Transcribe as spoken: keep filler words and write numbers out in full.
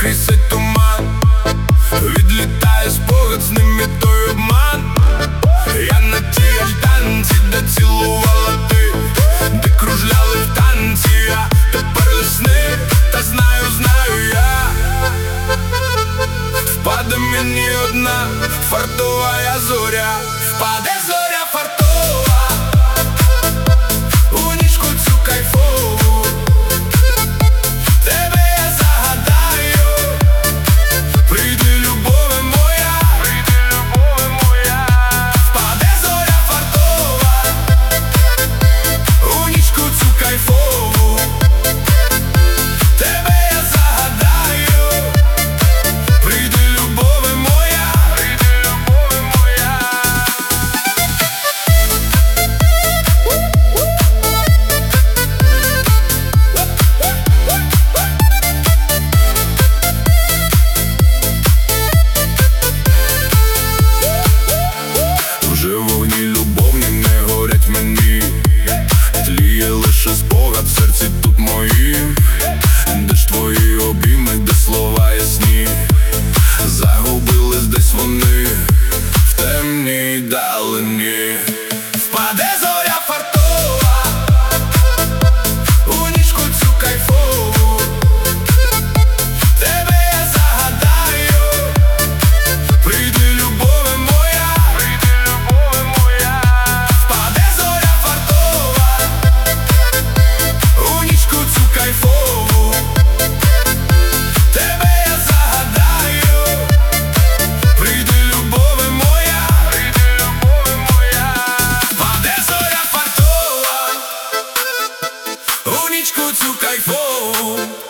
крізь туман, відлітає спогад, з ним і той обман. Я на тій альтанці, де цілувала ти, де кружляли в танці, а тепер лисни. Та знаю, знаю я, впаде мені одна фартова я зоря. Впаде зоря фартова у нічку цю кайфову, тебе я загадаю, прийди, любове моя, прийди, любове моя. Впаде зоря фартова у нічку цю кайфову, тебе я загадаю, прийди, любове моя, прийди, любове моя. Вже вогні любовні не горять мені, тліє лише спогад в серці тут моїм. Де ж твої обійми, де слова ясні, загубились десь вони в темній далині. Впаде зоря фартова у нічку цю кайфову, тебе я загадаю, прийди, любове моя, прийди, любове моя. Впаде зоря фартова у нічку цю кайфову, тебе я загадаю, прийди, любове моя, прийди, любове моя. Впаде зоря фартова у нічку цю кайфову.